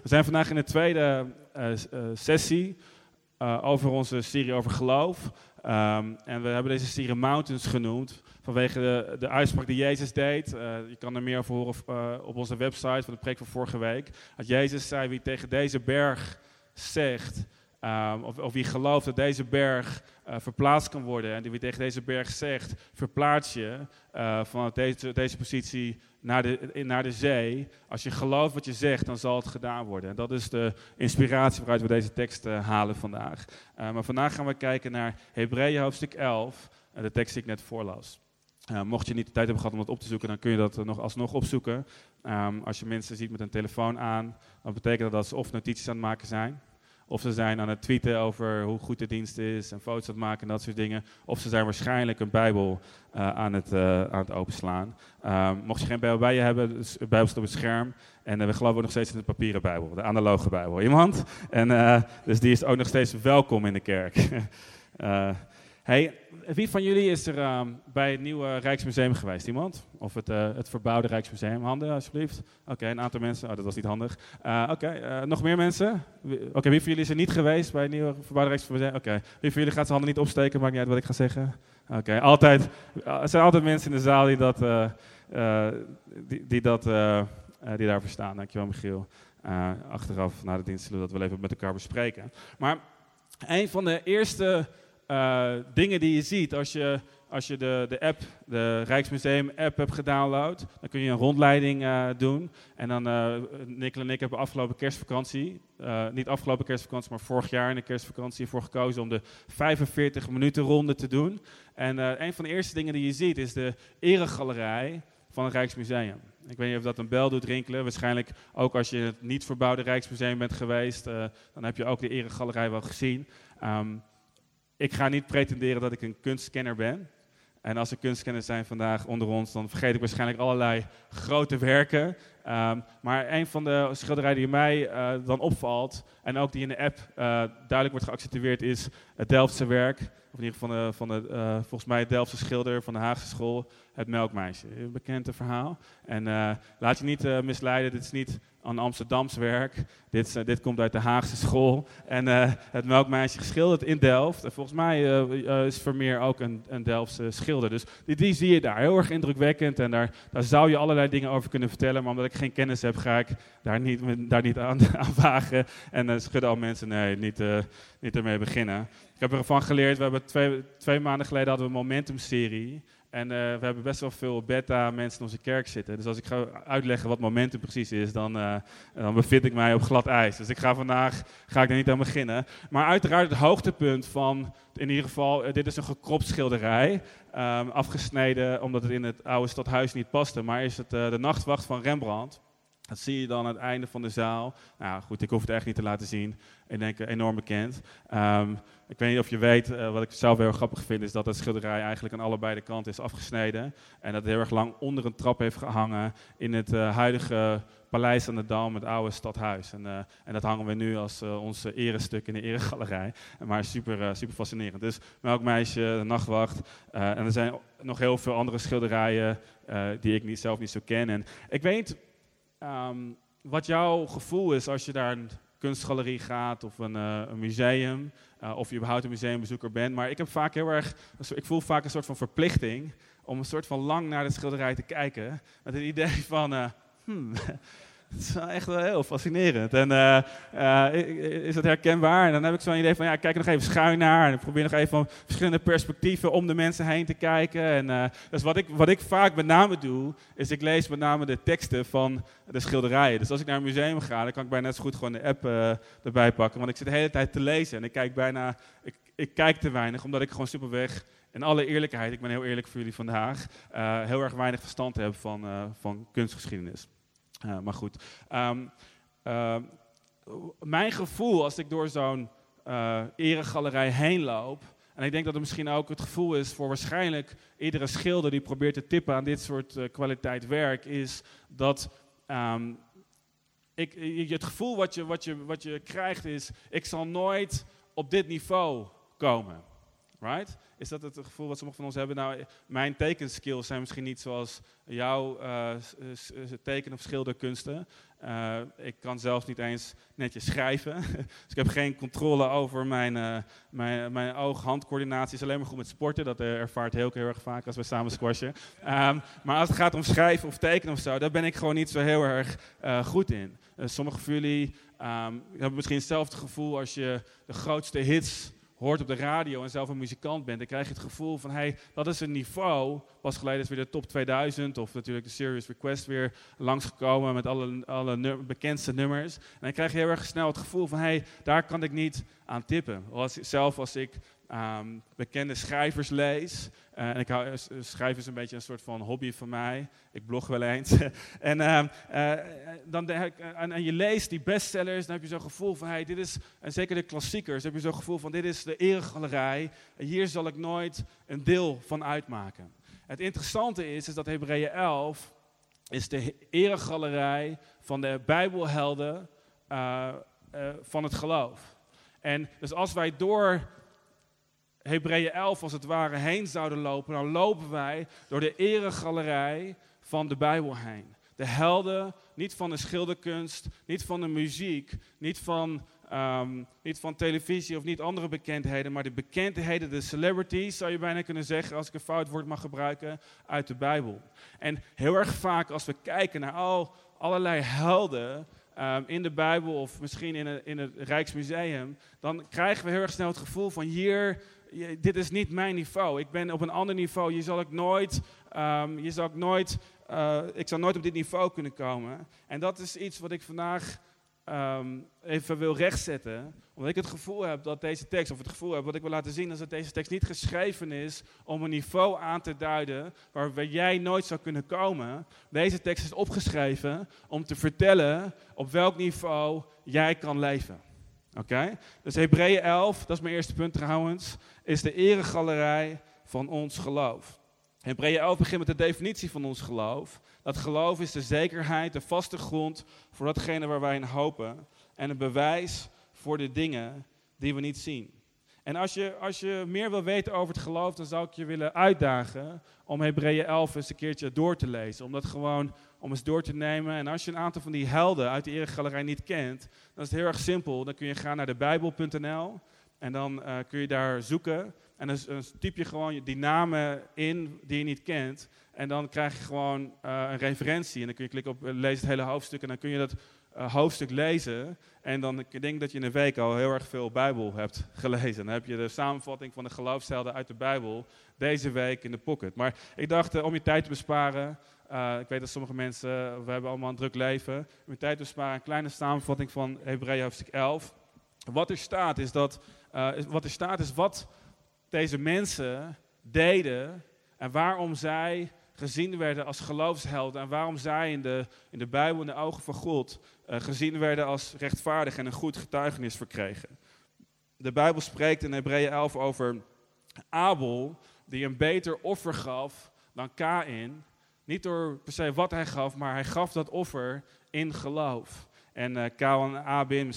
We zijn vandaag in de tweede sessie over onze serie over geloof. En we hebben deze serie Mountains genoemd vanwege de uitspraak die Jezus deed. Je kan er meer over horen op onze website van de preek van vorige week. Dat Jezus zei, wie tegen deze berg zegt, of wie gelooft dat deze berg verplaatst kan worden. En wie tegen deze berg zegt, verplaats je van deze positie naar de zee. Als je gelooft wat je zegt, dan zal het gedaan worden. En dat is de inspiratie waaruit we deze tekst halen vandaag. Maar vandaag gaan we kijken naar Hebreeën hoofdstuk 11, de tekst die ik net voorlas. Mocht je niet de tijd hebben gehad om dat op te zoeken, dan kun je dat nog alsnog opzoeken. Als je mensen ziet met een telefoon aan, dan betekent dat ze of notities aan het maken zijn. Of ze zijn aan het tweeten over hoe goed de dienst is en foto's aan het maken en dat soort dingen. Of ze zijn waarschijnlijk een Bijbel aan het openslaan. Mocht je geen Bijbel bij je hebben, dus de Bijbel staat op het scherm. En we geloven ook nog steeds in de papieren Bijbel, de analoge Bijbel. Iemand? Dus die is ook nog steeds welkom in de kerk. Hey, wie van jullie is er bij het nieuwe Rijksmuseum geweest? Iemand? Of het verbouwde Rijksmuseum? Handen, alsjeblieft. Oké, een aantal mensen. Oh, dat was niet handig. Nog meer mensen? Oké, wie van jullie is er niet geweest bij het nieuwe verbouwde Rijksmuseum? Oké, wie van jullie gaat zijn handen niet opsteken? Maakt niet uit wat ik ga zeggen. Oké, er zijn altijd mensen in de zaal die daarvoor staan. Dankjewel, Michiel. Achteraf, na de dienst, zullen we dat wel even met elkaar bespreken. Maar een van de eerste dingen die je ziet als je de app, de Rijksmuseum app hebt gedownload, dan kun je een rondleiding doen. En dan, Nikkel en ik hebben afgelopen kerstvakantie, niet afgelopen kerstvakantie, maar vorig jaar in de kerstvakantie ervoor gekozen om de 45 minuten ronde te doen. En een van de eerste dingen die je ziet is de eregalerij van het Rijksmuseum. Ik weet niet of dat een bel doet rinkelen. Waarschijnlijk ook als je het niet verbouwde Rijksmuseum bent geweest, dan heb je ook de eregalerij wel gezien. Ik ga niet pretenderen dat ik een kunstkenner ben. En als er kunstkenners zijn vandaag onder ons, dan vergeet ik waarschijnlijk allerlei grote werken. Maar een van de schilderijen die mij dan opvalt, en ook die in de app duidelijk wordt geaccentueerd, is het Delftse werk. Of in ieder geval volgens mij het Delftse schilder van de Haagse school, het Melkmeisje. Een bekend verhaal. En laat je niet misleiden, dit is niet een Amsterdams werk. Dit komt uit de Haagse school. En het Melkmeisje geschilderd in Delft. En volgens mij is Vermeer ook een Delftse schilder. Dus die zie je daar. Heel erg indrukwekkend. En daar zou je allerlei dingen over kunnen vertellen. Maar omdat ik geen kennis heb, ga ik daar niet aan wagen. En schudden al mensen, nee, niet ermee beginnen. Ik heb ervan geleerd, we hebben twee maanden geleden hadden we een Momentum-serie. En we hebben best wel veel beta-mensen in onze kerk zitten. Dus als ik ga uitleggen wat Momentum precies is, dan bevind ik mij op glad ijs. Dus vandaag ga ik er niet aan beginnen. Maar uiteraard het hoogtepunt van, in ieder geval, dit is een gekropt schilderij. Afgesneden omdat het in het oude stadhuis niet paste. Maar is het de Nachtwacht van Rembrandt. Dat zie je dan aan het einde van de zaal. Nou goed, ik hoef het echt niet te laten zien. Ik denk enorm bekend. Ik weet niet of je weet, wat ik zelf heel grappig vind, is dat het schilderij eigenlijk aan allebei de kanten is afgesneden. En dat het heel erg lang onder een trap heeft gehangen in het huidige Paleis aan de Dam, het oude stadhuis. En dat hangen we nu als ons erestuk in de eregalerij. Maar super fascinerend. Dus Melkmeisje, de Nachtwacht. En er zijn nog heel veel andere schilderijen die ik zelf niet zo ken. En ik weet wat jouw gevoel is als je naar een kunstgalerie gaat of een museum, of je überhaupt een museumbezoeker bent. Maar ik voel vaak een soort van verplichting om een soort van lang naar de schilderij te kijken. Met het idee van, het is wel echt wel heel fascinerend. En is dat herkenbaar? En dan heb ik zo'n idee van, ja, kijk er nog even schuin naar. En ik probeer nog even van verschillende perspectieven om de mensen heen te kijken. En dus wat ik vaak met name doe, is ik lees met name de teksten van de schilderijen. Dus als ik naar een museum ga, dan kan ik bijna net zo goed gewoon de app erbij pakken. Want ik zit de hele tijd te lezen en ik kijk te weinig, omdat ik gewoon superweg, in alle eerlijkheid, ik ben heel eerlijk voor jullie vandaag, heel erg weinig verstand heb van kunstgeschiedenis. Maar goed, mijn gevoel als ik door zo'n eregalerij heen loop, en ik denk dat het misschien ook het gevoel is voor waarschijnlijk iedere schilder die probeert te tippen aan dit soort kwaliteit werk, is dat het gevoel wat je krijgt is, ik zal nooit op dit niveau komen. Right? Is dat het gevoel wat sommigen van ons hebben? Nou, mijn tekenskills zijn misschien niet zoals jouw teken- of schilderkunsten. Ik kan zelfs niet eens netjes schrijven. Dus ik heb geen controle over mijn oog-handcoördinatie. Is alleen maar goed met sporten. Dat ervaart heel erg vaak als we samen squashen. Maar als het gaat om schrijven of tekenen of zo, daar ben ik gewoon niet zo heel erg goed in. Sommigen van jullie hebben misschien hetzelfde gevoel als je de grootste hits hoort op de radio en zelf een muzikant bent. Dan krijg je het gevoel van, hey, dat is een niveau. Pas geleden is weer de top 2000 of natuurlijk de Serious Request weer langsgekomen met alle bekendste nummers. En dan krijg je heel erg snel het gevoel van, hey, daar kan ik niet aan tippen. Zelf als ik bekende schrijvers lees. En schrijven is een beetje een soort van hobby van mij. Ik blog wel eens. En je leest die bestsellers, dan heb je zo'n gevoel van, hey, dit is, en zeker de klassiekers, dan heb je zo'n gevoel van, dit is de eregalerij. En hier zal ik nooit een deel van uitmaken. Het interessante is dat Hebreeën 11 is de eregalerij van de Bijbelhelden van het geloof. En dus als wij door Hebreeën 11 als het ware heen zouden lopen, dan lopen wij door de eregalerij van de Bijbel heen. De helden, niet van de schilderkunst, niet van de muziek, niet van televisie of niet andere bekendheden, maar de bekendheden, de celebrities, zou je bijna kunnen zeggen, als ik een fout woord mag gebruiken, uit de Bijbel. En heel erg vaak als we kijken naar allerlei helden in de Bijbel of misschien in het Rijksmuseum, dan krijgen we heel erg snel het gevoel van dit is niet mijn niveau. Ik ben op een ander niveau. Ik zal nooit op dit niveau kunnen komen. En dat is iets wat ik vandaag even wil rechtzetten. Omdat ik het gevoel heb dat deze tekst, of het gevoel heb wat ik wil laten zien, is dat deze tekst niet geschreven is om een niveau aan te duiden waar jij nooit zou kunnen komen. Deze tekst is opgeschreven om te vertellen op welk niveau jij kan leven. Oké? Dus Hebreeën 11, dat is mijn eerste punt trouwens, is de eregalerij van ons geloof. Hebreeën 11 begint met de definitie van ons geloof. Dat geloof is de zekerheid, de vaste grond voor datgene waar wij in hopen. En een bewijs voor de dingen die we niet zien. En als je meer wil weten over het geloof, dan zou ik je willen uitdagen om Hebreeën 11 eens een keertje door te lezen. Om eens door te nemen. En als je een aantal van die helden uit de eregalerij niet kent, dan is het heel erg simpel. Dan kun je gaan naar debijbel.nl en dan kun je daar zoeken. En dan typ je gewoon die namen in die je niet kent. En dan krijg je gewoon een referentie. En dan kun je klikken op lees het hele hoofdstuk en dan kun je dat hoofdstuk lezen. En dan ik denk dat je in een week al heel erg veel Bijbel hebt gelezen. Dan heb je de samenvatting van de geloofshelden uit de Bijbel deze week in de pocket. Maar ik dacht, om je tijd te besparen, ik weet dat sommige mensen, we hebben allemaal een druk leven. Om je tijd te besparen, een kleine samenvatting van Hebreeën hoofdstuk 11. Wat er staat is wat deze mensen deden en waarom zij gezien werden als geloofshelden en waarom zij in de Bijbel, in de ogen van God, gezien werden als rechtvaardig en een goed getuigenis verkregen. De Bijbel spreekt in Hebreeën 11 over Abel, die een beter offer gaf dan Kaïn. Niet door per se wat hij gaf, maar hij gaf dat offer in geloof. En Kaïn en Abel,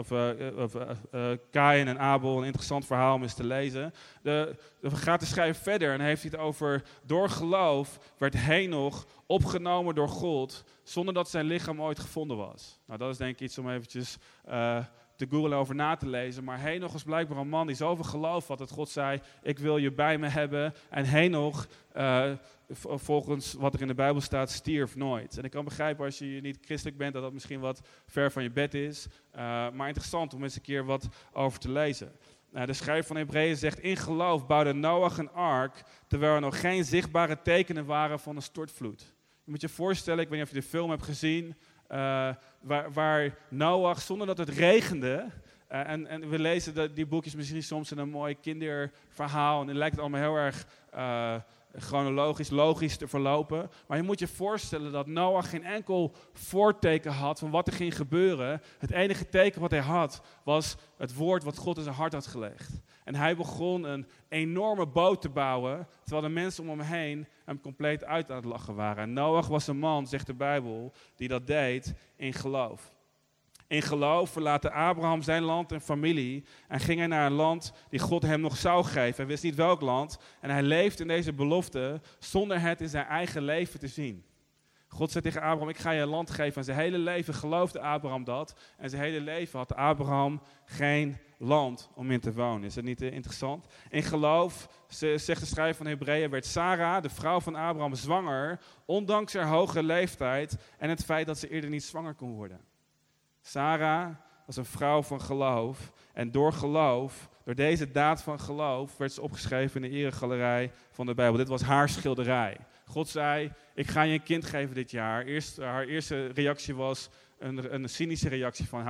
Kaïn en Abel, een interessant verhaal om eens te lezen. Gaat de schrijver verder en heeft hij het over, door geloof werd Henoch opgenomen door God, zonder dat zijn lichaam ooit gevonden was. Nou, dat is denk ik iets om eventjes te googlen over na te lezen. Maar Henoch was blijkbaar een man die zoveel geloof had dat God zei, ik wil je bij me hebben. En Henoch, volgens wat er in de Bijbel staat, stierf nooit. En ik kan begrijpen als je niet christelijk bent, dat dat misschien wat ver van je bed is. Maar interessant om eens een keer wat over te lezen. De schrijver van Hebreeën zegt, in geloof bouwde Noach een ark, terwijl er nog geen zichtbare tekenen waren van een stortvloed. Je moet je voorstellen, ik weet niet of je de film hebt gezien, waar Noach, zonder dat het regende, en we lezen die boekjes misschien soms in een mooi kinderverhaal, en het lijkt allemaal heel erg chronologisch, logisch te verlopen. Maar je moet je voorstellen dat Noach geen enkel voorteken had van wat er ging gebeuren. Het enige teken wat hij had, was het woord wat God in zijn hart had gelegd. En hij begon een enorme boot te bouwen, terwijl de mensen om hem heen hem compleet uit aan het lachen waren. En Noach was een man, zegt de Bijbel, die dat deed in geloof. In geloof verlaatte Abraham zijn land en familie en ging hij naar een land die God hem nog zou geven. Hij wist niet welk land en hij leeft in deze belofte zonder het in zijn eigen leven te zien. God zei tegen Abraham, ik ga je een land geven. En zijn hele leven geloofde Abraham dat. En zijn hele leven had Abraham geen land om in te wonen. Is dat niet interessant? In geloof, zegt de schrijver van Hebreeën, werd Sarah, de vrouw van Abraham, zwanger. Ondanks haar hoge leeftijd en het feit dat ze eerder niet zwanger kon worden. Sarah was een vrouw van geloof. En door geloof, door deze daad van geloof, werd ze opgeschreven in de eregalerij van de Bijbel. Dit was haar schilderij. God zei, ik ga je een kind geven dit jaar. Haar eerste reactie was een cynische reactie van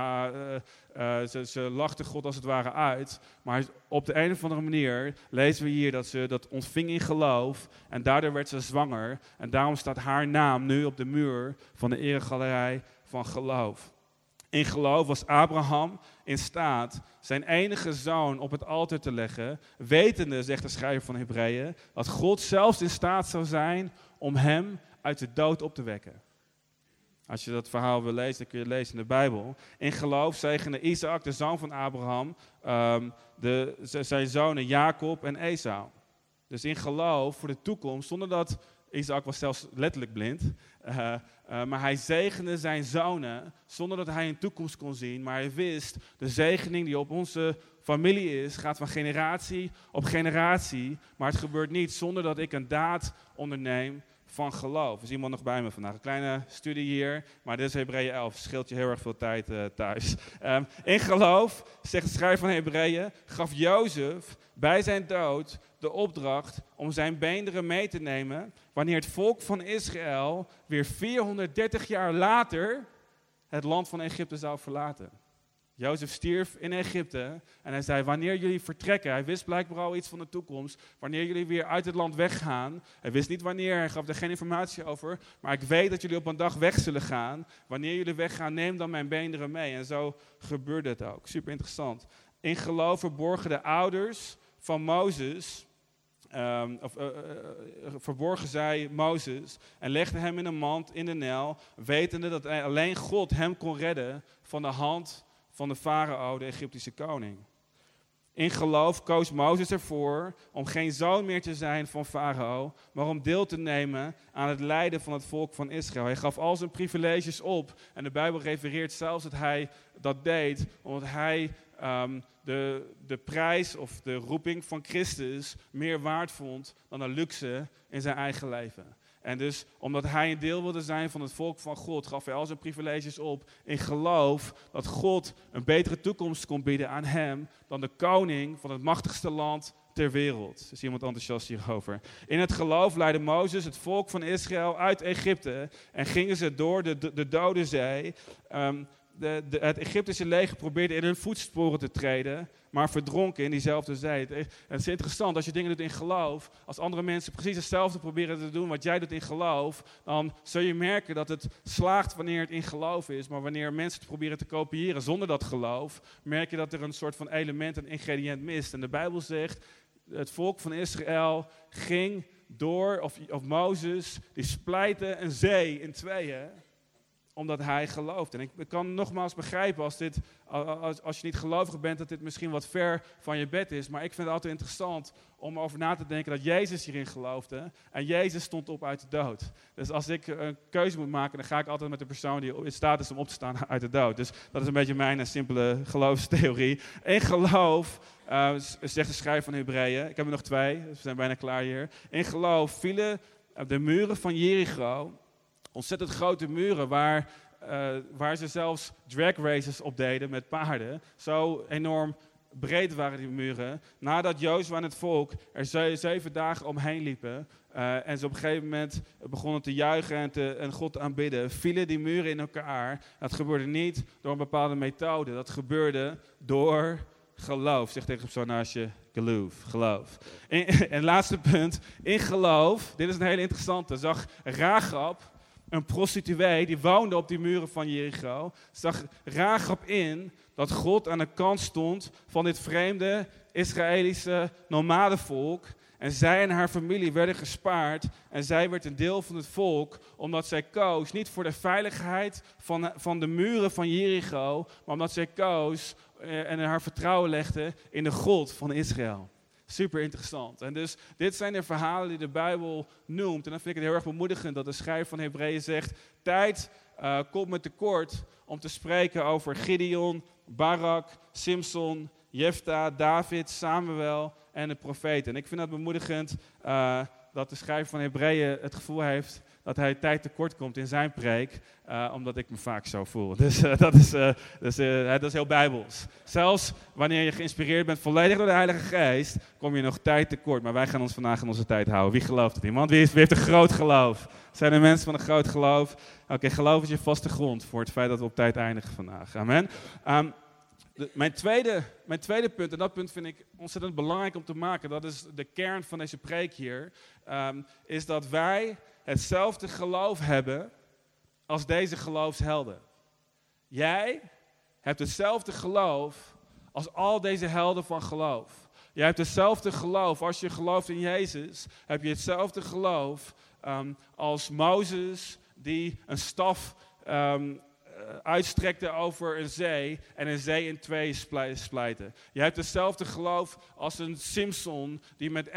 ze lachte God als het ware uit. Maar op de een of andere manier lezen we hier dat ze dat ontving in geloof. En daardoor werd ze zwanger. En daarom staat haar naam nu op de muur van de eregalerij van geloof. In geloof was Abraham in staat zijn enige zoon op het altaar te leggen, wetende, zegt de schrijver van Hebreeën, dat God zelfs in staat zou zijn om hem uit de dood op te wekken. Als je dat verhaal wil lezen, dan kun je het lezen in de Bijbel. In geloof zegende Isaac, de zoon van Abraham, zijn zonen Jacob en Esau. Dus in geloof voor de toekomst, zonder dat Isaac was zelfs letterlijk blind. Maar hij zegende zijn zonen zonder dat hij een toekomst kon zien. Maar hij wist, de zegening die op onze familie is, gaat van generatie op generatie. Maar het gebeurt niet zonder dat ik een daad onderneem van geloof. Is iemand nog bij me vandaag? Een kleine studie hier, maar dit is Hebreeën 11. Scheelt je heel erg veel tijd thuis. In geloof, zegt de schrijver van Hebreeën, gaf Jozef bij zijn dood de opdracht om zijn beenderen mee te nemen wanneer het volk van Israël weer 430 jaar later het land van Egypte zou verlaten. Jozef stierf in Egypte en hij zei, wanneer jullie vertrekken, hij wist blijkbaar al iets van de toekomst, wanneer jullie weer uit het land weggaan, hij wist niet wanneer, hij gaf er geen informatie over, maar ik weet dat jullie op een dag weg zullen gaan. Wanneer jullie weggaan, neem dan mijn beenderen mee. En zo gebeurde het ook. Super interessant. In geloof verborgen de ouders van Mozes, verborgen zij Mozes en legden hem in een mand in de Nijl, wetende dat alleen God hem kon redden van de hand van de farao, de Egyptische koning. In geloof koos Mozes ervoor om geen zoon meer te zijn van farao, maar om deel te nemen aan het lijden van het volk van Israël. Hij gaf al zijn privileges op en de Bijbel refereert zelfs dat hij dat deed, omdat hij de prijs of de roeping van Christus meer waard vond dan de luxe in zijn eigen leven. En dus, omdat hij een deel wilde zijn van het volk van God, gaf hij al zijn privileges op in geloof dat God een betere toekomst kon bieden aan hem dan de koning van het machtigste land ter wereld. Is iemand enthousiast hierover? In het geloof leidde Mozes het volk van Israël uit Egypte en gingen ze door de Dode Zee. Het Egyptische leger probeerde in hun voetsporen te treden, maar verdronken in diezelfde zee. Het is interessant, als je dingen doet in geloof, als andere mensen precies hetzelfde proberen te doen wat jij doet in geloof, dan zul je merken dat het slaagt wanneer het in geloof is, maar wanneer mensen het proberen te kopiëren zonder dat geloof, merk je dat er een soort van element, een ingrediënt mist. En de Bijbel zegt, het volk van Israël ging door, of Mozes, die splijtte een zee in tweeën, omdat hij gelooft. En ik kan nogmaals begrijpen als je niet gelovig bent, dat dit misschien wat ver van je bed is. Maar ik vind het altijd interessant om over na te denken dat Jezus hierin geloofde. En Jezus stond op uit de dood. Dus als ik een keuze moet maken, dan ga ik altijd met de persoon die in staat is om op te staan uit de dood. Dus dat is een beetje mijn simpele geloofstheorie. In geloof, zegt de schrijver van Hebreeën, ik heb er nog 2, dus we zijn bijna klaar hier. In geloof vielen de muren van Jericho, ontzettend grote muren waar ze zelfs drag races op deden met paarden. Zo enorm breed waren die muren. Nadat Jozua en het volk er 7 dagen omheen liepen en ze op een gegeven moment begonnen te juichen en God te aanbidden, vielen die muren in elkaar. Dat gebeurde niet door een bepaalde methode. Dat gebeurde door geloof. Zeg tegen de persoon naast je, geloof. En laatste punt, in geloof, dit is een hele interessante, zag Rahab, een prostituee, die woonde op die muren van Jericho, zag Rahab in dat God aan de kant stond van dit vreemde Israëlische nomadenvolk En zij en haar familie werden gespaard en zij werd een deel van het volk, omdat zij koos niet voor de veiligheid van de muren van Jericho, maar omdat zij koos en haar vertrouwen legde in de God van Israël. Super interessant. En dus dit zijn de verhalen die de Bijbel noemt. En dan vind ik het heel erg bemoedigend dat de schrijver van Hebreeën zegt, tijd komt me tekort om te spreken over Gideon, Barak, Simson, Jefta, David, Samuel en de profeten. En ik vind dat bemoedigend dat de schrijver van Hebreeën het gevoel heeft dat hij tijd tekort komt in zijn preek, omdat ik me vaak zo voel. Dus dat is heel bijbels. Zelfs wanneer je geïnspireerd bent volledig door de Heilige Geest, kom je nog tijd tekort. Maar wij gaan ons vandaag in onze tijd houden. Wie gelooft het? Iemand? Wie heeft een groot geloof? Zijn er mensen van een groot geloof? Oké, geloof is je vaste grond voor het feit dat we op tijd eindigen vandaag. Amen. Mijn tweede punt, en dat punt vind ik ontzettend belangrijk om te maken, dat is de kern van deze preek hier, is dat wij hetzelfde geloof hebben als deze geloofshelden. Jij hebt hetzelfde geloof als al deze helden van geloof. Jij hebt hetzelfde geloof, als je gelooft in Jezus, heb je hetzelfde geloof als Mozes die een staf uitstrekte over een zee en een zee in twee splijten. Je hebt hetzelfde geloof als een Simson die met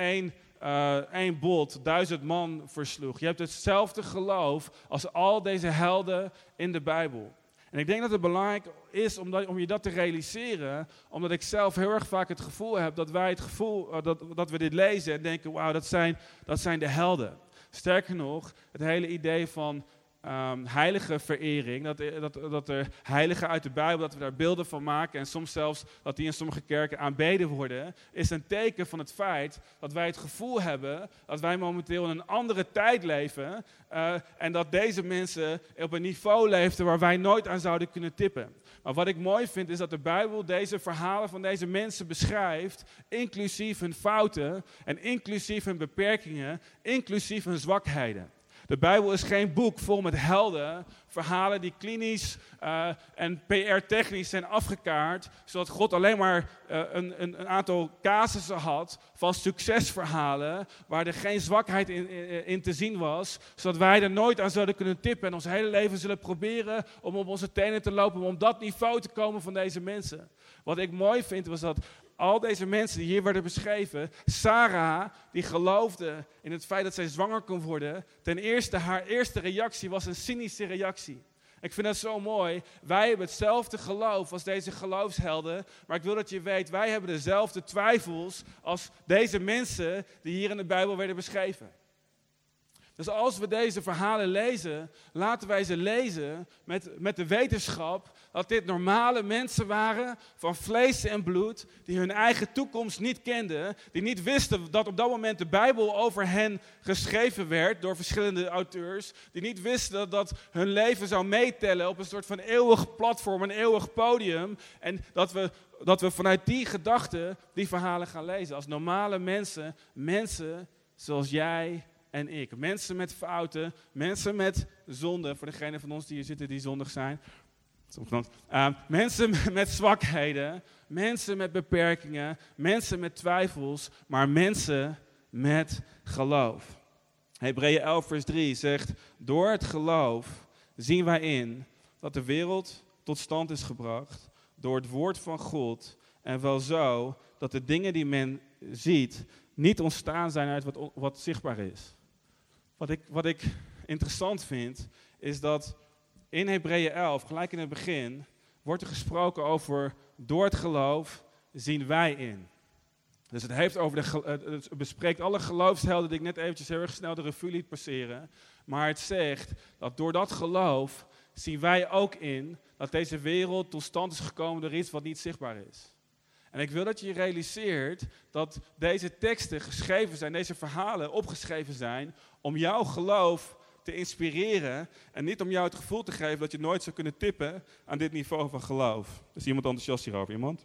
één bot 1000 man versloeg. Je hebt hetzelfde geloof als al deze helden in de Bijbel. En ik denk dat het belangrijk is om je dat te realiseren, omdat ik zelf heel erg vaak het gevoel heb dat wij dat we dit lezen en denken, wauw, dat zijn de helden. Sterker nog, het hele idee van heilige verering, dat er heiligen uit de Bijbel, dat we daar beelden van maken en soms zelfs dat die in sommige kerken aanbeden worden, is een teken van het feit dat wij het gevoel hebben dat wij momenteel in een andere tijd leven en dat deze mensen op een niveau leefden waar wij nooit aan zouden kunnen tippen. Maar wat ik mooi vind is dat de Bijbel deze verhalen van deze mensen beschrijft, inclusief hun fouten en inclusief hun beperkingen, inclusief hun zwakheden. De Bijbel is geen boek vol met helden, verhalen die klinisch en PR-technisch zijn afgekaart, zodat God alleen maar een aantal casussen had van succesverhalen, waar er geen zwakheid in te zien was, zodat wij er nooit aan zouden kunnen tippen en ons hele leven zullen proberen om op onze tenen te lopen, om op dat niveau te komen van deze mensen. Wat ik mooi vind was dat al deze mensen die hier werden beschreven, Sarah, die geloofde in het feit dat zij zwanger kon worden, ten eerste, haar eerste reactie was een cynische reactie. Ik vind dat zo mooi. Wij hebben hetzelfde geloof als deze geloofshelden, maar ik wil dat je weet, wij hebben dezelfde twijfels als deze mensen die hier in de Bijbel werden beschreven. Dus als we deze verhalen lezen, laten wij ze lezen met de wetenschap dat dit normale mensen waren van vlees en bloed, die hun eigen toekomst niet kenden, die niet wisten dat op dat moment de Bijbel over hen geschreven werd door verschillende auteurs, die niet wisten dat hun leven zou meetellen op een soort van eeuwig platform, een eeuwig podium, en dat we vanuit die gedachte die verhalen gaan lezen. Als normale mensen zoals jij en ik. Mensen met fouten, mensen met zonde, voor degenen van ons die hier zitten die zondig zijn. Mensen met zwakheden, mensen met beperkingen, mensen met twijfels, maar mensen met geloof. Hebreeën 11 vers 3 zegt, door het geloof zien wij in dat de wereld tot stand is gebracht door het woord van God en wel zo dat de dingen die men ziet niet ontstaan zijn uit wat zichtbaar is. Wat ik interessant vind, is dat in Hebreeën 11, gelijk in het begin, wordt er gesproken over door het geloof zien wij in. Dus het heeft over het bespreekt alle geloofshelden die ik net eventjes heel erg snel de revue liet passeren. Maar het zegt dat door dat geloof zien wij ook in dat deze wereld tot stand is gekomen door iets wat niet zichtbaar is. En ik wil dat je realiseert dat deze teksten geschreven zijn, deze verhalen opgeschreven zijn om jouw geloof te inspireren en niet om jou het gevoel te geven dat je nooit zou kunnen tippen aan dit niveau van geloof. Is iemand enthousiast hierover? Iemand?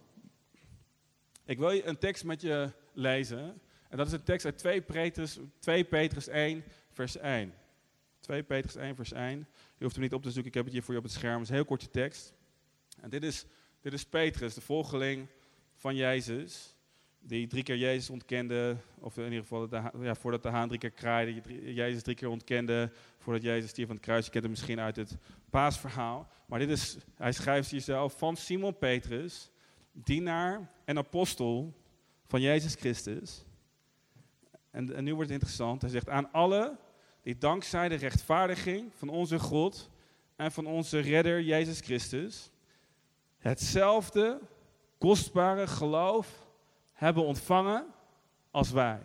Ik wil je een tekst met je lezen en dat is een tekst uit 2 Petrus 1 vers 1. 2 Petrus 1 vers 1. Je hoeft hem niet op te zoeken, ik heb het hier voor je op het scherm. Het is een heel korte tekst. En dit is Petrus, de volgeling van Jezus, die 3 keer Jezus ontkende, of in ieder geval voordat de haan 3 keer kraaide, Jezus 3 keer ontkende, voordat Jezus stierf aan het kruis. Je kent het misschien uit het paasverhaal. Maar hij schrijft hier zelf van Simon Petrus, dienaar en apostel van Jezus Christus. En nu wordt het interessant. Hij zegt aan alle die dankzij de rechtvaardiging van onze God en van onze redder Jezus Christus hetzelfde kostbare geloof hebben ontvangen als wij.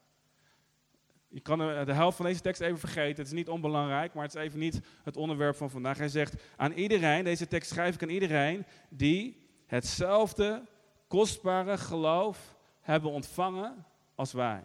Je kan de helft van deze tekst even vergeten. Het is niet onbelangrijk, maar het is even niet het onderwerp van vandaag. Hij zegt aan iedereen, deze tekst schrijf ik aan iedereen, die hetzelfde kostbare geloof hebben ontvangen als wij.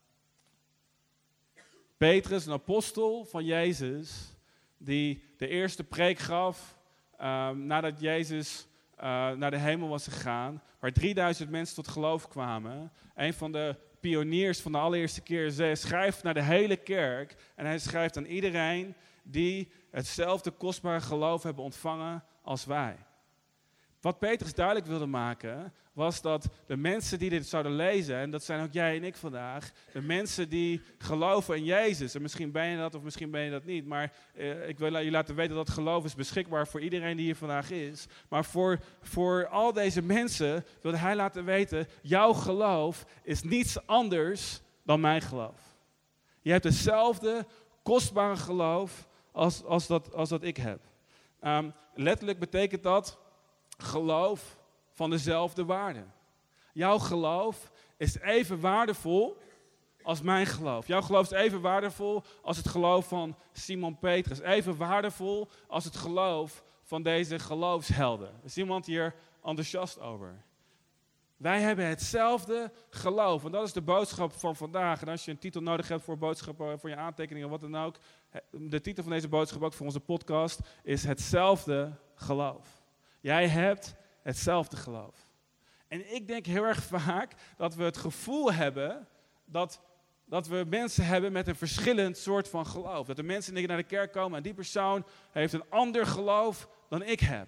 Petrus, een apostel van Jezus, die de eerste preek gaf nadat Jezus naar de hemel was gegaan, waar 3000 mensen tot geloof kwamen. Een van de pioniers van de allereerste keer schrijft naar de hele kerk en hij schrijft aan iedereen die hetzelfde kostbare geloof hebben ontvangen als wij. Wat Petrus duidelijk wilde maken, was dat de mensen die dit zouden lezen, en dat zijn ook jij en ik vandaag, de mensen die geloven in Jezus, en misschien ben je dat of misschien ben je dat niet, maar ik wil je laten weten dat geloof is beschikbaar voor iedereen die hier vandaag is. Maar voor al deze mensen wilde hij laten weten, jouw geloof is niets anders dan mijn geloof. Je hebt hetzelfde kostbare geloof als dat ik heb. Letterlijk betekent dat geloof van dezelfde waarde. Jouw geloof is even waardevol als mijn geloof. Jouw geloof is even waardevol als het geloof van Simon Petrus. Even waardevol als het geloof van deze geloofshelden. Is iemand hier enthousiast over? Wij hebben hetzelfde geloof. En dat is de boodschap van vandaag. En als je een titel nodig hebt voor boodschappen, voor je aantekeningen, wat dan ook. De titel van deze boodschap, ook voor onze podcast, is hetzelfde geloof. Jij hebt hetzelfde geloof. En ik denk heel erg vaak dat we het gevoel hebben dat we mensen hebben met een verschillend soort van geloof. Dat er mensen die naar de kerk komen en die persoon heeft een ander geloof dan ik heb.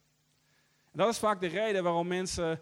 En dat is vaak de reden waarom mensen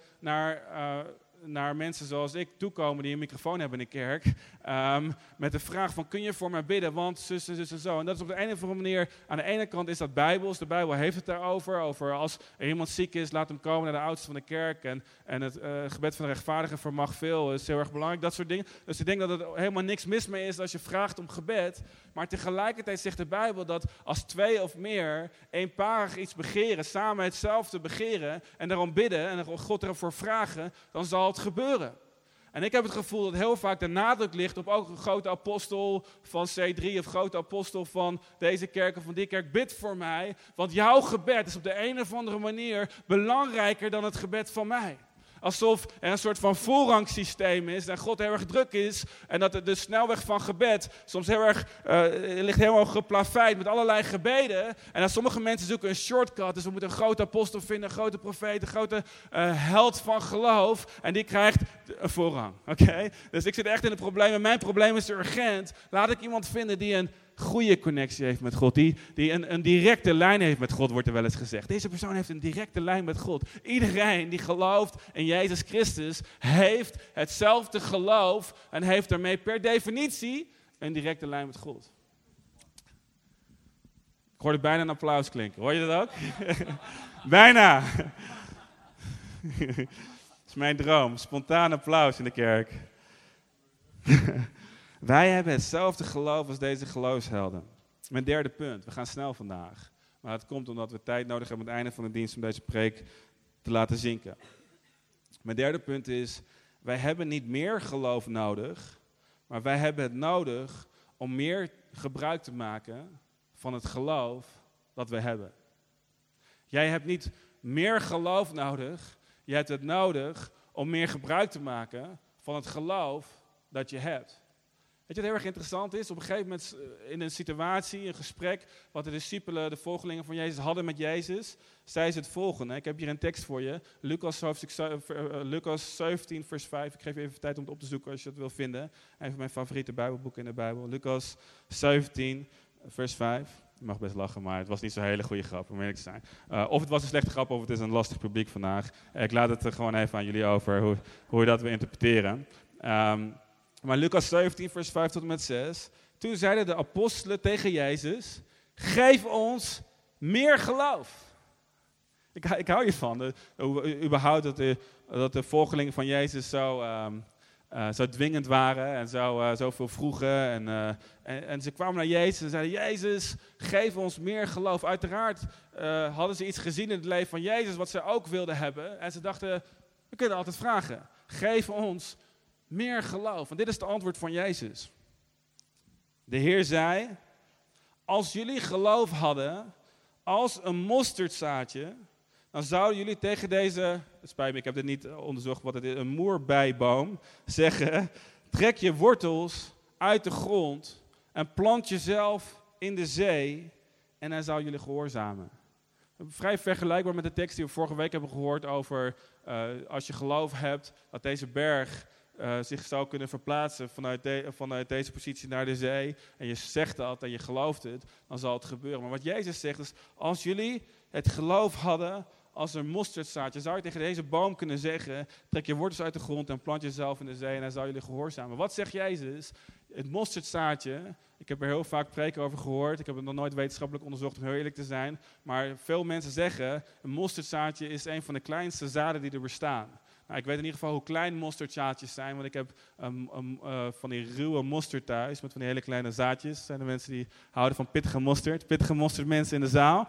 naar mensen zoals ik toekomen die een microfoon hebben in de kerk. Met de vraag van, kun je voor mij bidden, want zus en zo. En dat is op de een of andere manier, aan de ene kant is dat bijbels. De Bijbel heeft het daarover. Over als er iemand ziek is, laat hem komen naar de oudste van de kerk. En het gebed van de rechtvaardige vermag veel, is heel erg belangrijk. Dat soort dingen. Dus ik denk dat er helemaal niks mis mee is als je vraagt om gebed. Maar tegelijkertijd zegt de Bijbel dat als 2 of meer eenparig iets begeren, samen hetzelfde begeren en daarom bidden en God ervoor vragen, dan zal het gebeuren. En ik heb het gevoel dat heel vaak de nadruk ligt op ook een grote apostel van C3 of grote apostel van deze kerk of van die kerk. Bid voor mij, want jouw gebed is op de een of andere manier belangrijker dan het gebed van mij. Alsof er een soort van voorrangsysteem is en God heel erg druk is en dat de snelweg van gebed soms heel erg ligt helemaal geplaveid met allerlei gebeden. En dan sommige mensen zoeken een shortcut, dus we moeten een grote apostel vinden, een grote profeet, een grote held van geloof en die krijgt een voorrang. Okay? Dus ik zit echt in de problemen, mijn probleem is urgent. Laat ik iemand vinden die een goede connectie heeft met God, die een directe lijn heeft met God, wordt er wel eens gezegd. Deze persoon heeft een directe lijn met God. Iedereen die gelooft in Jezus Christus heeft hetzelfde geloof en heeft daarmee per definitie een directe lijn met God. Ik hoorde bijna een applaus klinken. Hoor je dat ook? Bijna. Dat is mijn droom. Spontaan applaus in de kerk. Wij hebben hetzelfde geloof als deze geloofshelden. Mijn derde punt. We gaan snel vandaag. Maar het komt omdat we tijd nodig hebben aan het einde van de dienst om deze preek te laten zinken. Mijn derde punt is, wij hebben niet meer geloof nodig, maar wij hebben het nodig om meer gebruik te maken van het geloof dat we hebben. Jij hebt niet meer geloof nodig, je hebt het nodig om meer gebruik te maken van het geloof dat je hebt. Weet je wat heel erg interessant is? Op een gegeven moment in een situatie, een gesprek, wat de discipelen, de volgelingen van Jezus hadden met Jezus, zei ze het volgende. Ik heb hier een tekst voor je. Lucas 17, vers 5. Ik geef je even tijd om het op te zoeken als je het wil vinden. Een van mijn favoriete Bijbelboeken in de Bijbel. Lucas 17, vers 5. Je mag best lachen, maar het was niet zo'n hele goede grap, om eerlijk te zijn. Of het was een slechte grap, of het is een lastig publiek vandaag. Ik laat het er gewoon even aan jullie over, hoe je dat wil interpreteren. Maar Lucas 17, vers 5 tot en met 6. Toen zeiden de apostelen tegen Jezus, geef ons meer geloof. Ik hou hiervan, überhaupt dat de volgelingen van Jezus zo dwingend waren en zoveel vroegen. En ze kwamen naar Jezus en zeiden, Jezus, geef ons meer geloof. Uiteraard hadden ze iets gezien in het leven van Jezus wat ze ook wilden hebben. En ze dachten, we kunnen altijd vragen, geef ons meer geloof. En dit is het antwoord van Jezus. De Heer zei, als jullie geloof hadden als een mosterdzaadje, dan zouden jullie tegen deze, het spijt me, ik heb dit niet onderzocht wat het is, een moerbeiboom, zeggen, trek je wortels uit de grond en plant jezelf in de zee en hij zou jullie gehoorzamen. Vrij vergelijkbaar met de tekst die we vorige week hebben gehoord over als je geloof hebt dat deze berg zich zou kunnen verplaatsen vanuit deze positie naar de zee. En je zegt dat en je gelooft het, dan zal het gebeuren. Maar wat Jezus zegt is, als jullie het geloof hadden als een mosterdzaadje, zou je tegen deze boom kunnen zeggen, trek je wortels uit de grond en plant jezelf in de zee en hij zal jullie gehoorzamen. Wat zegt Jezus? Het mosterdzaadje, ik heb er heel vaak preken over gehoord, ik heb het nog nooit wetenschappelijk onderzocht om heel eerlijk te zijn, maar veel mensen zeggen, een mosterdzaadje is een van de kleinste zaden die er bestaan. Nou, ik weet in ieder geval hoe klein mosterdzaadjes zijn, want ik heb van die ruwe mosterd thuis, met van die hele kleine zaadjes. Dat zijn de mensen die houden van pittige mosterd. Pittige mosterd mensen in de zaal.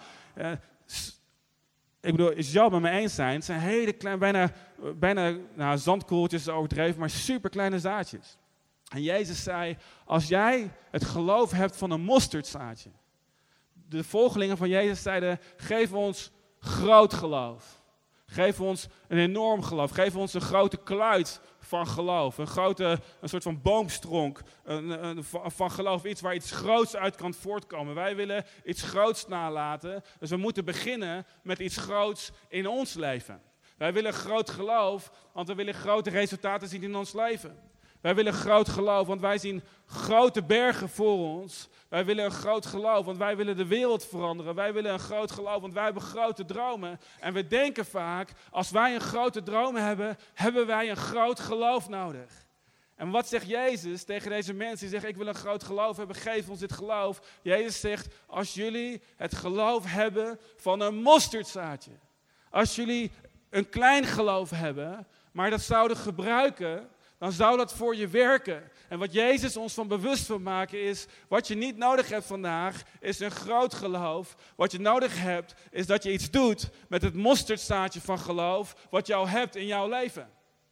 Ik bedoel, je zal het met me eens zijn, het zijn hele kleine, bijna zandkoeltjes overdreven, maar super kleine zaadjes. En Jezus zei, als jij het geloof hebt van een mosterdzaadje. De volgelingen van Jezus zeiden, geef ons groot geloof. Geef ons een enorm geloof. Geef ons een grote kluit van geloof. Een soort van boomstronk van geloof. Iets waar iets groots uit kan voortkomen. Wij willen iets groots nalaten. Dus we moeten beginnen met iets groots in ons leven. Wij willen groot geloof, want we willen grote resultaten zien in ons leven. Wij willen groot geloof, want wij zien grote bergen voor ons. Wij willen een groot geloof, want wij willen de wereld veranderen. Wij willen een groot geloof, want wij hebben grote dromen. En we denken vaak, als wij een grote droom hebben, hebben wij een groot geloof nodig. En wat zegt Jezus tegen deze mensen die zeggen, ik wil een groot geloof hebben, geef ons dit geloof. Jezus zegt, als jullie het geloof hebben van een mosterdzaadje. Als jullie een klein geloof hebben, maar dat zouden gebruiken, dan zou dat voor je werken. En wat Jezus ons van bewust wil maken is, wat je niet nodig hebt vandaag, is een groot geloof. Wat je nodig hebt, is dat je iets doet met het mosterdzaadje van geloof, wat je al hebt in jouw leven.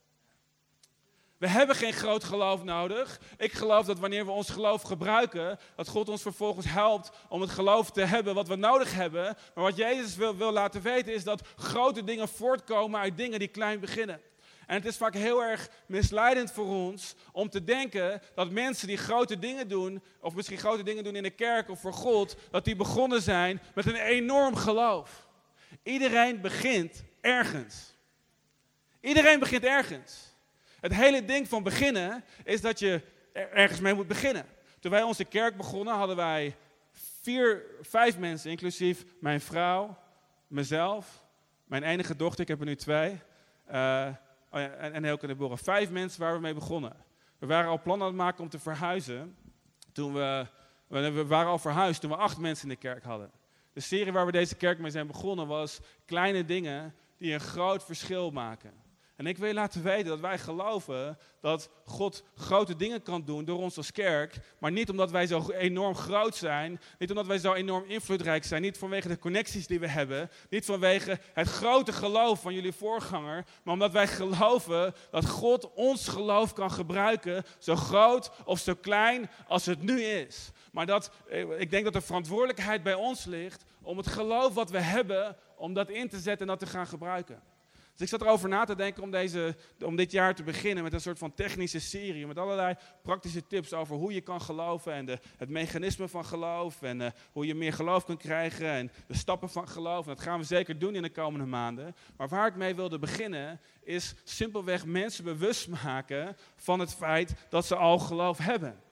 We hebben geen groot geloof nodig. Ik geloof dat wanneer we ons geloof gebruiken, dat God ons vervolgens helpt om het geloof te hebben wat we nodig hebben. Maar wat Jezus wil laten weten is dat grote dingen voortkomen uit dingen die klein beginnen. En het is vaak heel erg misleidend voor ons om te denken dat mensen die grote dingen doen, of misschien grote dingen doen in de kerk of voor God, dat die begonnen zijn met een enorm geloof. Iedereen begint ergens. Iedereen begint ergens. Het hele ding van beginnen is dat je ergens mee moet beginnen. Toen wij onze kerk begonnen hadden wij 5 mensen, inclusief mijn vrouw, mezelf, mijn enige dochter, ik heb er nu 2... en heel Deborah. 5 mensen waar we mee begonnen. We waren al plannen aan het maken om te verhuizen. We waren al verhuisd toen we 8 mensen in de kerk hadden. De serie waar we deze kerk mee zijn begonnen was kleine dingen die een groot verschil maken. En ik wil je laten weten dat wij geloven dat God grote dingen kan doen door ons als kerk. Maar niet omdat wij zo enorm groot zijn. Niet omdat wij zo enorm invloedrijk zijn. Niet vanwege de connecties die we hebben. Niet vanwege het grote geloof van jullie voorganger. Maar omdat wij geloven dat God ons geloof kan gebruiken. Zo groot of zo klein als het nu is. Maar ik denk dat de verantwoordelijkheid bij ons ligt om het geloof wat we hebben, om dat in te zetten en dat te gaan gebruiken. Dus ik zat erover na te denken om dit jaar te beginnen met een soort van technische serie. Met allerlei praktische tips over hoe je kan geloven en het mechanisme van geloof. En hoe je meer geloof kan krijgen en de stappen van geloof. En dat gaan we zeker doen in de komende maanden. Maar waar ik mee wilde beginnen is simpelweg mensen bewust maken van het feit dat ze al geloof hebben.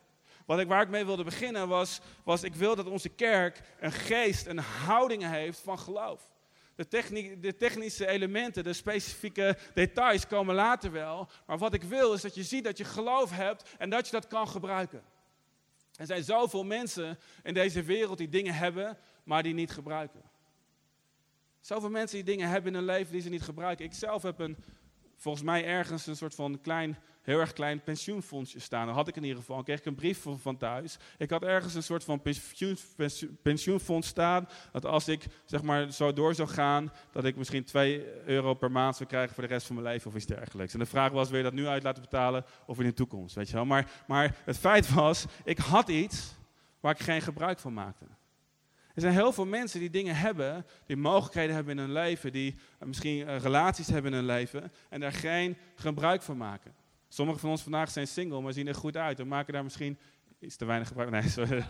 Waar ik mee wilde beginnen was ik wil dat onze kerk een geest, een houding heeft van geloof. De technische elementen, de specifieke details komen later wel. Maar wat ik wil is dat je ziet dat je geloof hebt en dat je dat kan gebruiken. Er zijn zoveel mensen in deze wereld die dingen hebben, maar die niet gebruiken. Zoveel mensen die dingen hebben in hun leven die ze niet gebruiken. Ik zelf heb volgens mij ergens een soort van heel erg klein pensioenfondsje staan. Dat had ik in ieder geval. Dan kreeg ik een brief van thuis. Ik had ergens een soort van pensioenfonds staan. Dat als ik zeg maar zo door zou gaan, dat ik misschien €2 per maand zou krijgen voor de rest van mijn leven of iets dergelijks. En de vraag was, wil je dat nu uit laten betalen of in de toekomst? Weet je wel? Maar het feit was, ik had iets waar ik geen gebruik van maakte. Er zijn heel veel mensen die dingen hebben, die mogelijkheden hebben in hun leven, die misschien relaties hebben in hun leven en daar geen gebruik van maken. Sommigen van ons vandaag zijn single, maar zien er goed uit en maken daar misschien iets te weinig gebruik van. Nee, sorry.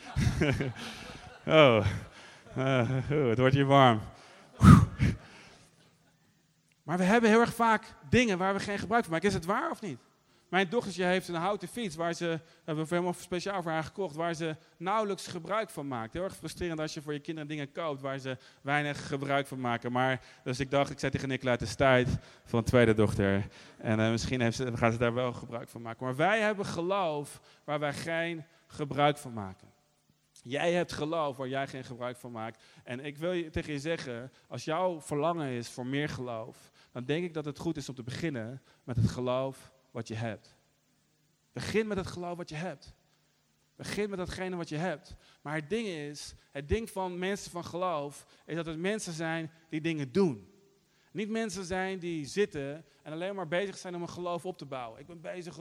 Het wordt hier warm. Maar we hebben heel erg vaak dingen waar we geen gebruik van maken. Is het waar of niet? Mijn dochtertje heeft een houten fiets, hebben we helemaal speciaal voor haar gekocht, waar ze nauwelijks gebruik van maakt. Heel erg frustrerend als je voor je kinderen dingen koopt waar ze weinig gebruik van maken. Dus ik dacht, ik zei tegen Nicola, het is tijd voor een tweede dochter. En misschien gaan ze daar wel gebruik van maken. Maar wij hebben geloof waar wij geen gebruik van maken. Jij hebt geloof waar jij geen gebruik van maakt. En ik wil je tegen je zeggen, als jouw verlangen is voor meer geloof, dan denk ik dat het goed is om te beginnen met het geloof wat je hebt. Begin met het geloof wat je hebt. Begin met datgene wat je hebt. Maar het ding van mensen van geloof, is dat het mensen zijn die dingen doen. Niet mensen zijn die zitten en alleen maar bezig zijn om een geloof op te bouwen. Ik ben bezig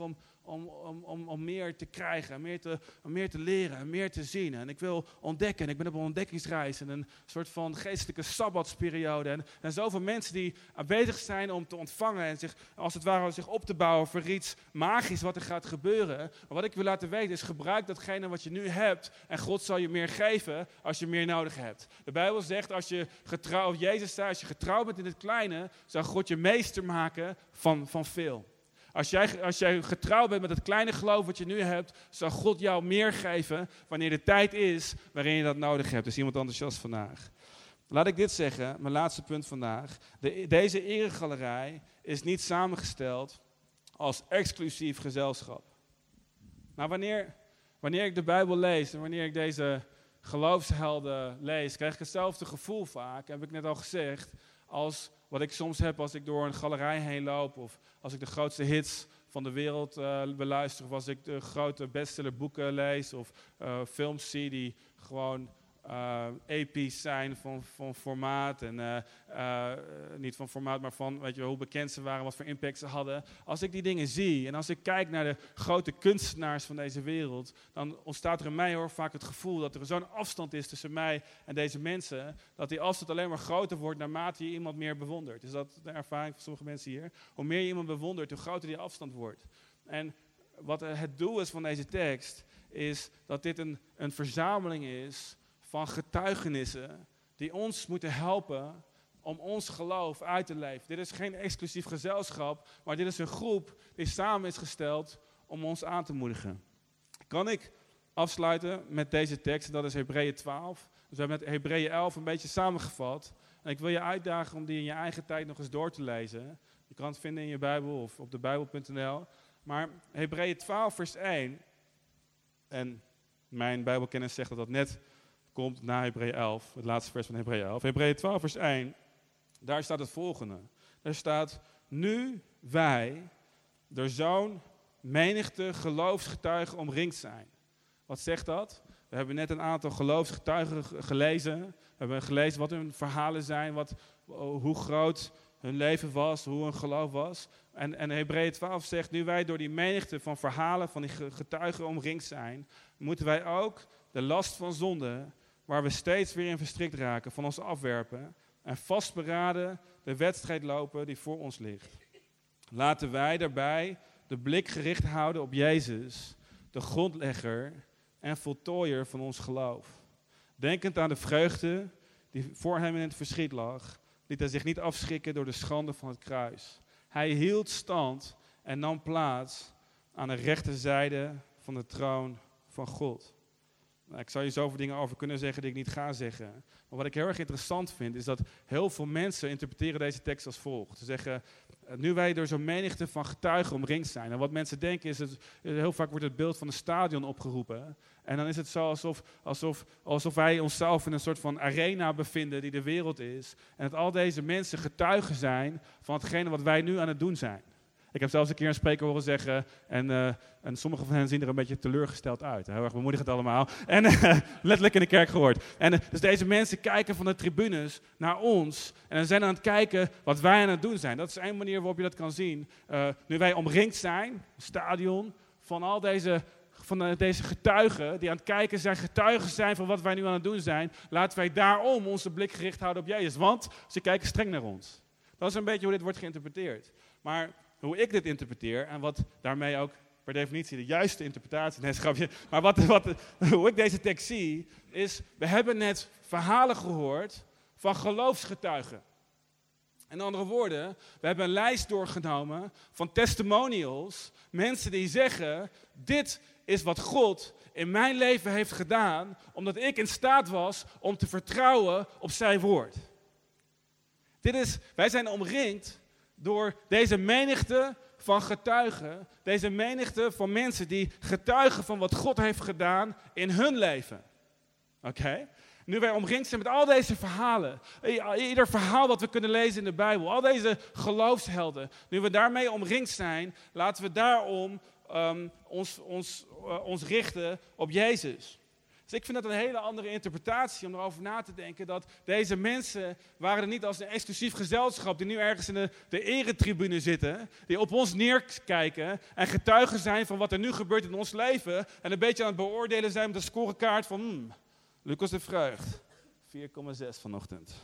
om meer te krijgen, om meer te leren en meer te zien. En ik wil ontdekken. Ik ben op een ontdekkingsreis en een soort van geestelijke sabbatsperiode. En zoveel mensen die bezig zijn om te ontvangen en zich, als het ware, zich op te bouwen voor iets magisch wat er gaat gebeuren. Maar wat ik wil laten weten is, gebruik datgene wat je nu hebt en God zal je meer geven als je meer nodig hebt. De Bijbel zegt, Jezus zei, als je getrouw bent in het kleine, zal God je meester maken van veel. Als jij getrouw bent met het kleine geloof wat je nu hebt, zal God jou meer geven wanneer de tijd is waarin je dat nodig hebt. Is iemand enthousiast vandaag? Laat ik dit zeggen, mijn laatste punt vandaag. Deze eregalerij is niet samengesteld als exclusief gezelschap. Nou, wanneer ik de Bijbel lees en wanneer ik deze geloofshelden lees, krijg ik hetzelfde gevoel vaak, heb ik net al gezegd, als wat ik soms heb als ik door een galerij heen loop, of als ik de grootste hits van de wereld beluister, of als ik de grote bestsellerboeken lees, of films zie die gewoon episch zijn van formaat. En niet van formaat, maar van hoe bekend ze waren, wat voor impact ze hadden. Als ik die dingen zie en als ik kijk naar de grote kunstenaars van deze wereld, dan ontstaat er in mij heel vaak het gevoel dat er zo'n afstand is tussen mij en deze mensen, dat die afstand alleen maar groter wordt naarmate je iemand meer bewondert. Is dat de ervaring van sommige mensen hier? Hoe meer je iemand bewondert, hoe groter die afstand wordt. En wat het doel is van deze tekst, is dat dit een verzameling is van getuigenissen die ons moeten helpen om ons geloof uit te leven. Dit is geen exclusief gezelschap, maar dit is een groep die samen is gesteld om ons aan te moedigen. Kan ik afsluiten met deze tekst, dat is Hebreeën 12. Dus we hebben met Hebreeën 11 een beetje samengevat. En ik wil je uitdagen om die in je eigen tijd nog eens door te lezen. Je kan het vinden in je Bijbel of op debijbel.nl. Maar Hebreeën 12 vers 1, en mijn Bijbelkennis zegt dat net komt na Hebreeën 11, het laatste vers van Hebreeën 11. Hebreeën 12 vers 1, daar staat het volgende. Daar staat, nu wij door zo'n menigte geloofsgetuigen omringd zijn. Wat zegt dat? We hebben net een aantal geloofsgetuigen gelezen. We hebben gelezen wat hun verhalen zijn, hoe groot hun leven was, hoe hun geloof was. En Hebreeën 12 zegt, nu wij door die menigte van verhalen van die getuigen omringd zijn, moeten wij ook de last van zonde, waar we steeds weer in verstrikt raken, van ons afwerpen en vastberaden de wedstrijd lopen die voor ons ligt. Laten wij daarbij de blik gericht houden op Jezus, de grondlegger en voltooier van ons geloof. Denkend aan de vreugde die voor hem in het verschiet lag, liet hij zich niet afschrikken door de schande van het kruis. Hij hield stand en nam plaats aan de rechterzijde van de troon van God. Nou, ik zou je zoveel dingen over kunnen zeggen die ik niet ga zeggen. Maar wat ik heel erg interessant vind, is dat heel veel mensen interpreteren deze tekst als volgt. Ze zeggen, nu wij door zo'n menigte van getuigen omringd zijn. En wat mensen denken is, heel vaak wordt het beeld van een stadion opgeroepen. En dan is het zo alsof wij onszelf in een soort van arena bevinden die de wereld is. En dat al deze mensen getuigen zijn van hetgene wat wij nu aan het doen zijn. Ik heb zelfs een keer een spreker horen zeggen, en sommige van hen zien er een beetje teleurgesteld uit. Heel erg bemoedigend allemaal. En letterlijk in de kerk gehoord. En dus deze mensen kijken van de tribunes naar ons. En dan zijn aan het kijken wat wij aan het doen zijn. Dat is één manier waarop je dat kan zien. Nu wij omringd zijn, een stadion, van al deze getuigen die aan het kijken zijn, getuigen zijn van wat wij nu aan het doen zijn. Laten wij daarom onze blik gericht houden op Jezus. Want ze kijken streng naar ons. Dat is een beetje hoe dit wordt geïnterpreteerd. Maar hoe ik dit interpreteer, en wat daarmee ook per definitie de juiste interpretatie, nee, schrapje, maar hoe ik deze tekst zie, is, we hebben net verhalen gehoord van geloofsgetuigen. In andere woorden, we hebben een lijst doorgenomen van testimonials, mensen die zeggen, dit is wat God in mijn leven heeft gedaan, omdat ik in staat was om te vertrouwen op zijn woord. Wij zijn omringd door deze menigte van getuigen, deze menigte van mensen die getuigen van wat God heeft gedaan in hun leven. Oké? Nu wij omringd zijn met al deze verhalen, ieder verhaal wat we kunnen lezen in de Bijbel, al deze geloofshelden, nu we daarmee omringd zijn, laten we daarom ons richten op Jezus. Dus ik vind dat een hele andere interpretatie om erover na te denken dat deze mensen waren er niet als een exclusief gezelschap die nu ergens in de eretribune zitten, die op ons neerkijken en getuigen zijn van wat er nu gebeurt in ons leven en een beetje aan het beoordelen zijn met een scorekaart van Lucas de Vreugd, 4,6 vanochtend.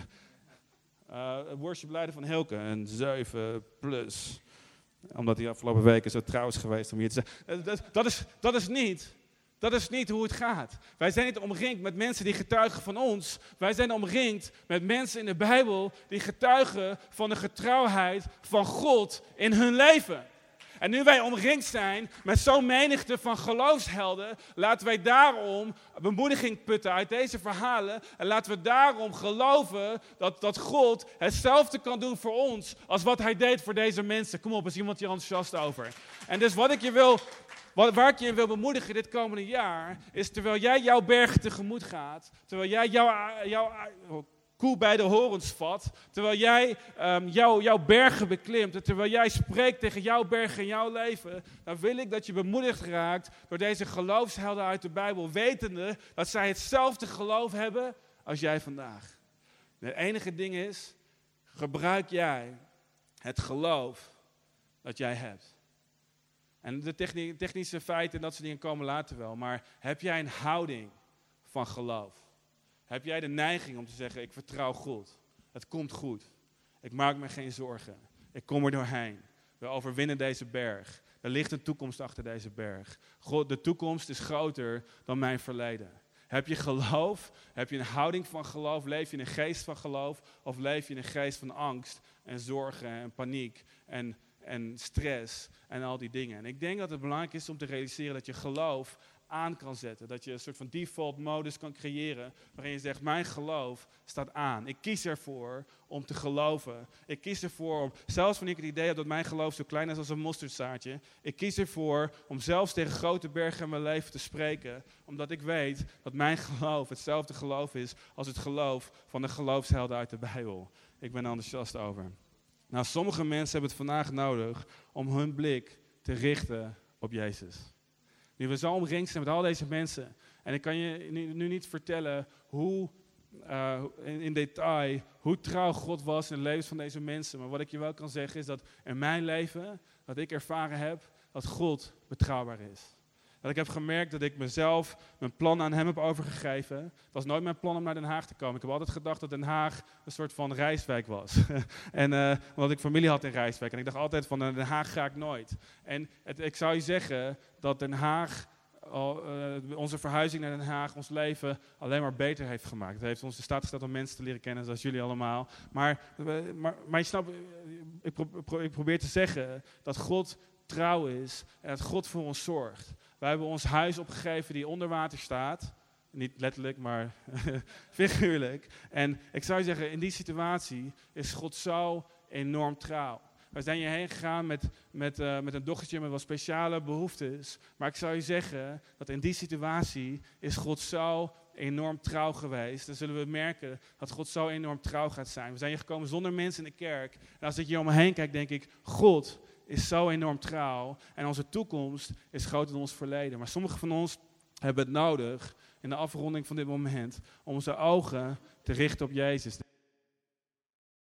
Worshipleider van Hilke, een 7 plus. Omdat hij afgelopen weken zo trouw is geweest om hier te zeggen. Dat is niet hoe het gaat. Wij zijn niet omringd met mensen die getuigen van ons. Wij zijn omringd met mensen in de Bijbel die getuigen van de getrouwheid van God in hun leven. En nu wij omringd zijn met zo'n menigte van geloofshelden, laten wij daarom bemoediging putten uit deze verhalen. En laten we daarom geloven dat God hetzelfde kan doen voor ons als wat hij deed voor deze mensen. Kom op, is iemand hier enthousiast over? En dus waar ik je in wil bemoedigen dit komende jaar, is terwijl jij jouw bergen tegemoet gaat, terwijl jij jouw koe bij de horens vat, terwijl jij jouw bergen beklimt, en terwijl jij spreekt tegen jouw bergen in jouw leven, dan wil ik dat je bemoedigd raakt door deze geloofshelden uit de Bijbel, wetende dat zij hetzelfde geloof hebben als jij vandaag. Het enige ding is, gebruik jij het geloof dat jij hebt. En de technische feiten en dat soort dingen komen later wel, maar heb jij een houding van geloof? Heb jij de neiging om te zeggen, ik vertrouw God. Het komt goed. Ik maak me geen zorgen. Ik kom er doorheen. We overwinnen deze berg. Er ligt een toekomst achter deze berg. God, de toekomst is groter dan mijn verleden. Heb je geloof? Heb je een houding van geloof? Leef je in een geest van geloof? Of leef je in een geest van angst en zorgen en paniek en stress en al die dingen? En ik denk dat het belangrijk is om te realiseren dat je geloof aan kan zetten. Dat je een soort van default modus kan creëren waarin je zegt, mijn geloof staat aan. Ik kies ervoor om te geloven. Ik kies ervoor om, zelfs wanneer ik het idee heb dat mijn geloof zo klein is als een mosterdzaadje, ik kies ervoor om zelfs tegen grote bergen in mijn leven te spreken, omdat ik weet dat mijn geloof hetzelfde geloof is als het geloof van de geloofshelden uit de Bijbel. Ik ben er enthousiast over. Nou, sommige mensen hebben het vandaag nodig om hun blik te richten op Jezus. Nu we zo omringd zijn met al deze mensen. En ik kan je nu niet vertellen in detail hoe trouw God was in het leven van deze mensen. Maar wat ik je wel kan zeggen is dat in mijn leven, dat ik ervaren heb dat God betrouwbaar is. Dat ik heb gemerkt dat ik mezelf mijn plan aan hem heb overgegeven. Het was nooit mijn plan om naar Den Haag te komen. Ik heb altijd gedacht dat Den Haag een soort van Rijswijk was. Omdat ik familie had in Rijswijk. En ik dacht altijd van Den Haag ga ik nooit. En ik zou je zeggen dat Den Haag, onze verhuizing naar Den Haag, ons leven alleen maar beter heeft gemaakt. Het heeft ons de staat gesteld om mensen te leren kennen, zoals jullie allemaal. Maar je snapt, ik probeer te zeggen dat God trouw is en dat God voor ons zorgt. Wij hebben ons huis opgegeven die onder water staat. Niet letterlijk, maar figuurlijk. En ik zou zeggen, in die situatie is God zo enorm trouw. We zijn hierheen gegaan met een dochtertje met wat speciale behoeftes. Maar ik zou je zeggen dat in die situatie is God zo enorm trouw geweest. Dan zullen we merken dat God zo enorm trouw gaat zijn. We zijn hier gekomen zonder mensen in de kerk. En als ik hier om me heen kijk, denk ik, God is zo enorm trouw. En onze toekomst is groter dan ons verleden. Maar sommigen van ons hebben het nodig, in de afronding van dit moment, om onze ogen te richten op Jezus.